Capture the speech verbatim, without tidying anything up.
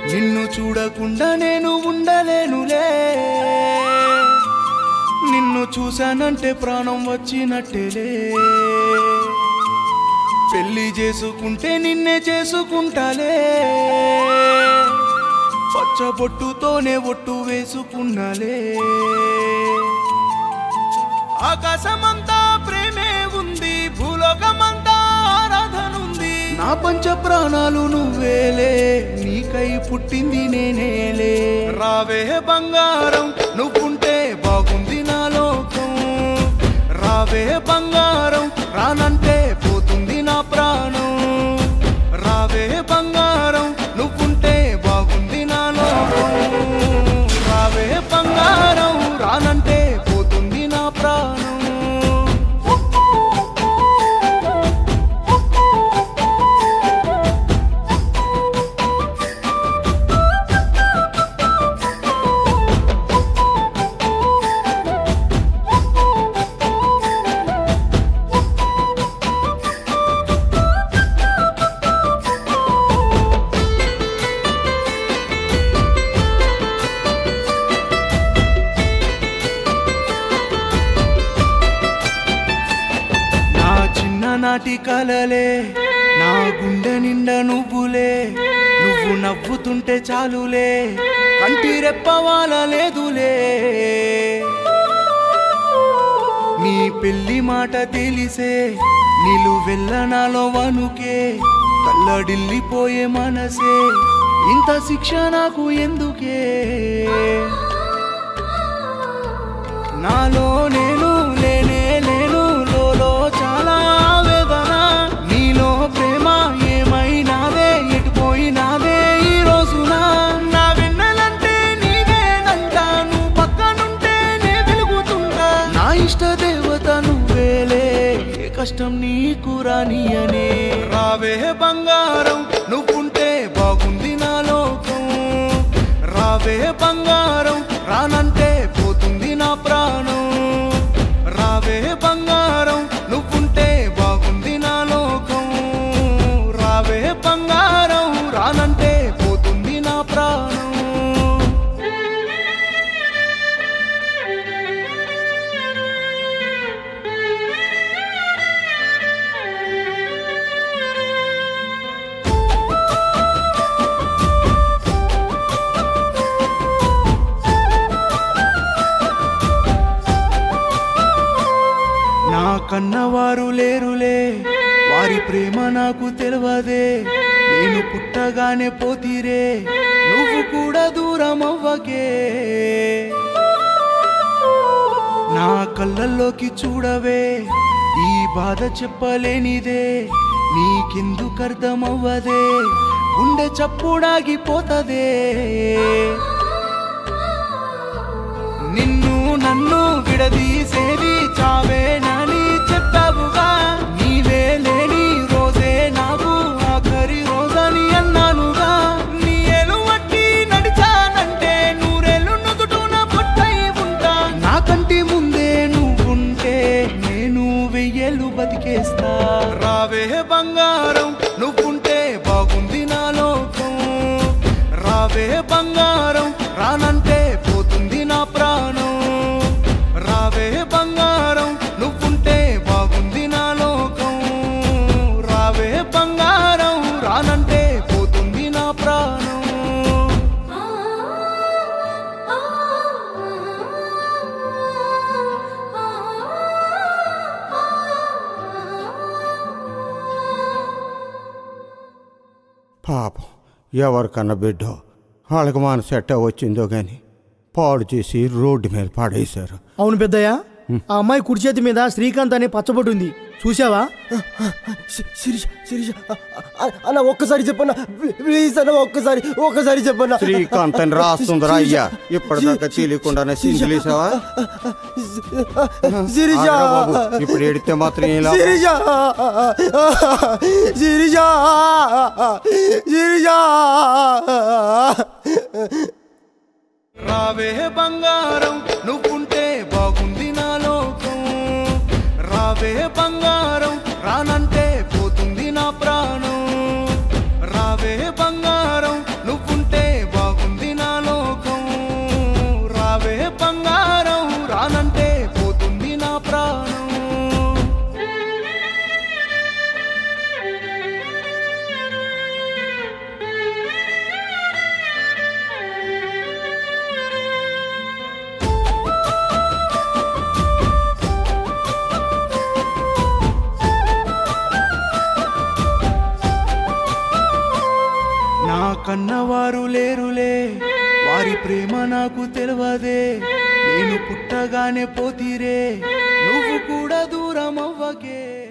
నిన్ను చూడకుండా నేను ఉండలేనులే, నిన్ను చూశానంటే ప్రాణం వచ్చినట్టేలే, పెళ్లి చేసుకుంటే నిన్నే చేసుకుంటాలే, పచ్చబొట్టుతోనే ఒట్టు వేసుకున్నాలే. ఆకాశమంతా ప్రేమే ఉంది, భూలోకమంతా ఆరాధనుంది, నా పంచ ప్రాణాలు నువ్వేలే, నీకై పుట్టింది నేనేలే. రావే బంగారం నువ్వుంటే బాగుంది నా లోకం, రావే బంగారం రానంటే పోతుంది నా ప్రాణం, రావే బంగారం నువ్వుంటే బాగుంది నా లోకం, రావే బంగారం రానంటే పోతుంది నా ప్రాణం. నాటి కలలే నా గుండె నిండా నువ్వులే, నువ్వు నవ్వుతుంటే చాలులే, కంటి రెప్పవాల లేదులే. నీ పెళ్లి మాట తెలిసే నిలువెల్ల నాలో వనుకే, కల్లడిల్లిపోయే మనసే, ఇంత శిక్ష నాకు ఎందుకే. నాలో నేను లేనే లేను, లోలో చాలా వేదన, నీలో ప్రేమ ఏమైనాదే, ఎటుపోయినాదే ఈ రోజున. నా వెన్నెలంటే నీవేనంట, నువ్వు పక్కనుంటే నే వెలుగుతుంటా, నా ఇష్ట దేవత నువ్వేలే, ఏ కష్టం నీకు రానియనే. రావే బంగారం నువ్వుంటే బాగుంది నా లోకం, రావే బంగారం రానంటే పోతుంది నా ప్రాణం, రావే బంగారం నువ్వుంటే బాగుంది నా లోకం, రావే బంగారం రానంటే పోతుంది నా ప్రాణం. నా కన్నవారు లేరులే, వారి ప్రేమ నాకు తెలియదే, నేను పుట్టగానే పోతీరే, నువ్వు కూడా దూరం అవ్వకే. నా కళ్ళల్లోకి చూడవే, ఈ బాధ చెప్పలేనిదే, నీకెందుకు అర్థమవ్వదే, గుండె చప్పుడాగిపోతదే. నిన్ను నన్ను విడదీసేది చావేనని చెప్పావుగా, నీవే లేని రోజే నాకు ఆఖరి రోజని అన్నానుగా. నీ ఏలు వట్టి నడిచానంటే నూరేళ్ళు నుదుటున పొట్టై ఉంటా, నా కంటి ముందే నువ్వుంటే నేను వెయ్యేళ్ళు బతికేస్తా. రావే బంగారం నువ్వుంటే బాగుంది నా లోకం, రావే బంగారం రానంటే పోతుంది నా ప్రాణం, రావే బంగారం నువ్వుంటే బాగుంది నా లోకం, రావే బంగారం రానంటే పోతుంది నా ప్రాణం. పాపం ఎవరికన్నా బిడ్డో వాళ్ళకి మనసు ఎట్టా వచ్చిందో గాని పాడు చేసి రోడ్డు మీద పాడేశారు. అవును పెద్దయ్య, ఆ అమ్మాయి కుడి చేతి మీద శ్రీకాంత్ అనే పచ్చబొట్టు ఉంది, చూసావా? శిరీష శిరీష అన్న ఒక్కసారి చెప్పన్నా ప్లీజ్ అన్న, ఒక్కసారి ఒక్కసారి చెప్పన్నా. శ్రీకాంత్ అని రాస్తుందిరా అయ్యా, ఇప్పటిదాకా తెలియకుండానే సింగిలేసావా? శిరీష ఇప్పుడు ఎడితే మాత్రం ఇలా. శిరీష శిరీష శిరీష రావే బంగారం నువ్వుంటే బాగుంది నా లోకం, రావే బంగారం రానంటే పోతుంది నా ప్రాణం, రావే బంగారం నువ్వుంటే కన్నవారు లేరులే, వారి ప్రేమ నాకు తెలియదే. నేను పుట్టగానే పోతీరే, నువ్వు కూడా దూరం అవ్వకే.